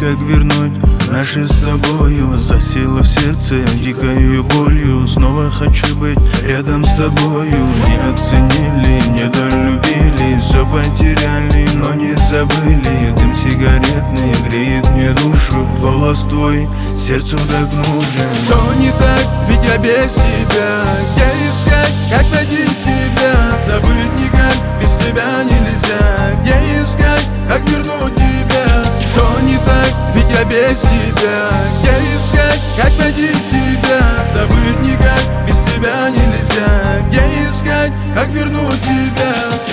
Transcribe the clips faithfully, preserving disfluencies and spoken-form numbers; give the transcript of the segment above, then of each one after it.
как вернуть наши с тобою. Засела в сердце дикою болью. Снова хочу быть рядом с тобою. Не оценили, недолюбили, все потеряли, но не забыли. Дым сигаретный греет мне душу. Голос твой сердцу так нужен. Все не так, ведь я без тебя. Где искать, как найти тебя? Забыть никак, без тебя нельзя. Где искать, как вернуть тебя? Все не так, ведь я без тебя. Где искать, как найти тебя? Забыть никак, без тебя нельзя. Где искать, как вернуть тебя?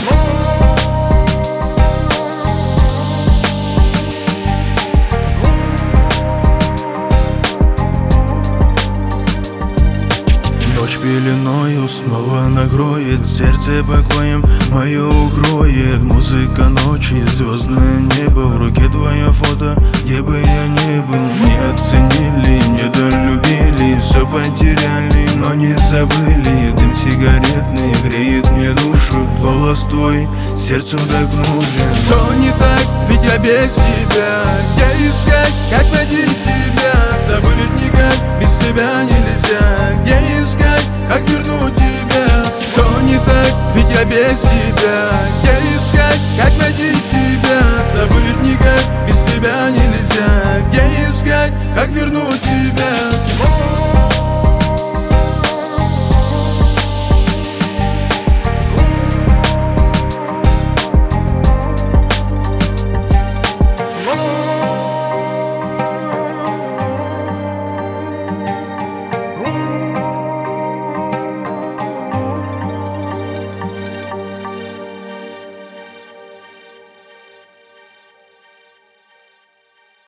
Ночь пеленою снова накроет, сердце покоем мое укроет. Музыка ночи, звездное небо, в руке твое фото, где бы я ни был. Не оценили, недолюбили, все потеряли, но не забыли. Дым сигаретный греет мне душу. Голос твой сердцу так нужен. Все не так, ведь я без тебя. Где искать, как найти тебя? Забыть никак, без тебя нельзя. Где искать, как вернуть тебя? Все не так, ведь я без тебя. Где искать, как найти тебя? Забыть никак, без тебя нельзя. Где искать, как вернуть тебя?